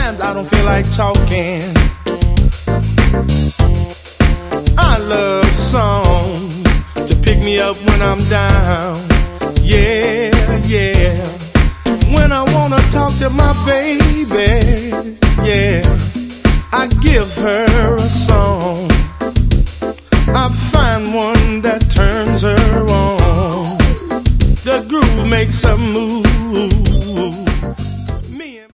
Sometimes I don't feel like talking. I love songs to pick me up when I'm down. Yeah, yeah. When I wanna talk to my baby, yeah, I give her a song. I find one that turns her on. The groove makes her move.